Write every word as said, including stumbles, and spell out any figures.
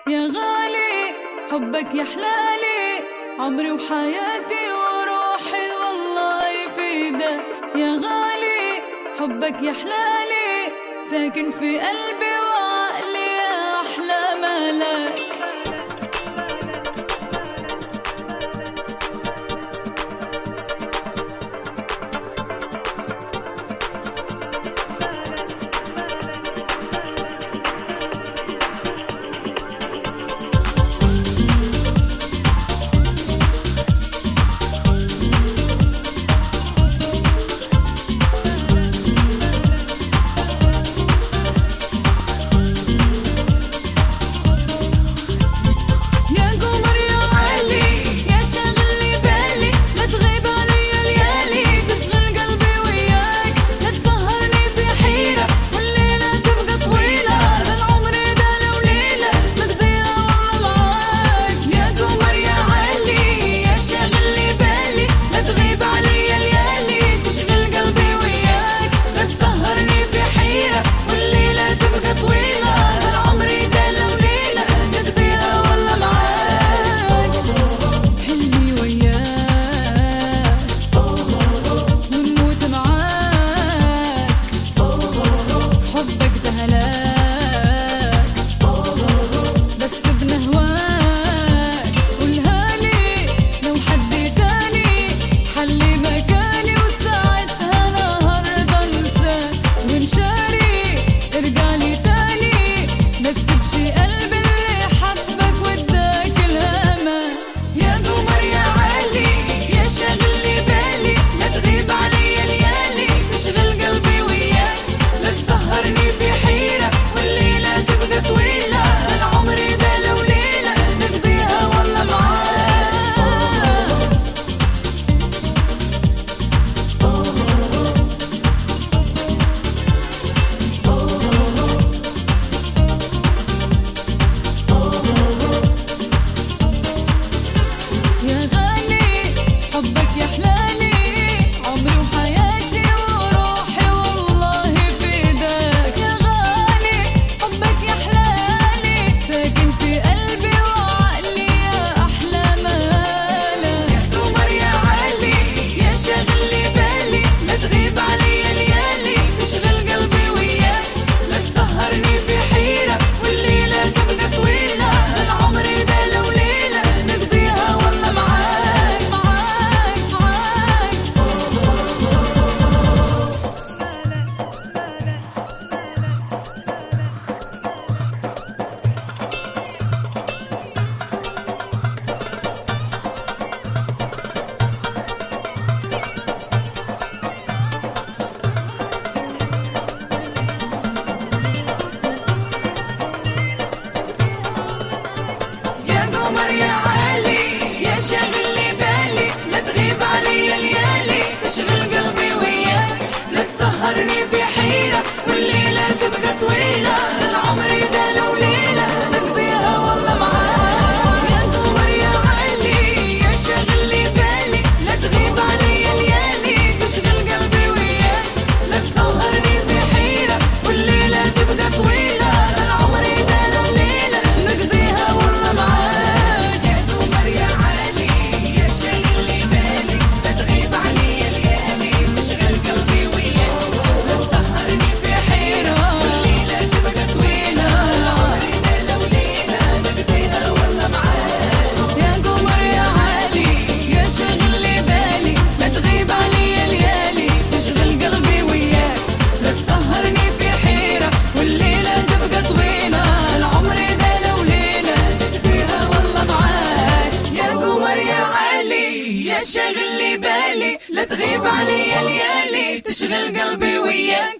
يا غالي حبك يا حلالي، عمري وحياتي وروحي والله يفيدك. يا غالي حبك يا حلالي، ساكن في قلبي وعقلي يا أحلى ملاك. شاغل لي بالي، لا تغيب عليا ليالي، تشغل قلبي وياك، لا تسهرني في حيرة، والليلة تبقى طويلة، العمر ده لو ليلة نقضيها والله معاك. يا قمر يا عالي يا شاغل لي بالي، لا تغيب عليا ليالي، تشغل قلبي وياك، لا تسهرني في حيرة، والليلة تبقى طويلة، العمر ده لو ليلة نقضيها والله معاك. شاغل لي بالي، لا تغيب عليا ليالي، تشغل قلبي وياك،